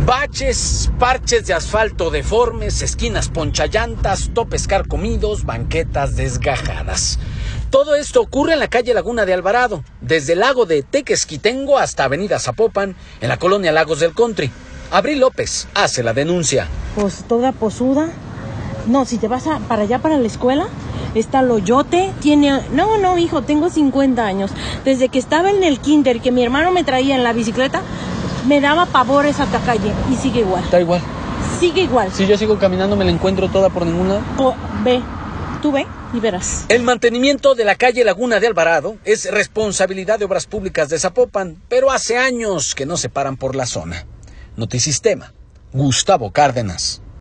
Baches, parches de asfalto deformes, esquinas ponchallantas, topes carcomidos, banquetas desgajadas. Todo esto ocurre en la calle Laguna de Alvarado, desde el lago de Tequesquitengo hasta Avenida Zapopan, en la colonia Lagos del Country. Abril López hace la denuncia. Pues toda posuda. No, si te vas para allá, para la escuela, está Loyote, No, hijo, tengo 50 años. Desde que estaba en el kinder, que mi hermano me traía en la bicicleta, me daba pavor esa calle y sigue igual. Está igual. Sigue igual. Si yo sigo caminando, me la encuentro toda por ningún lado. Tú ve y verás. El mantenimiento de la calle Laguna de Alvarado es responsabilidad de Obras Públicas de Zapopan, pero hace años que no se paran por la zona. Notisistema, Gustavo Cárdenas.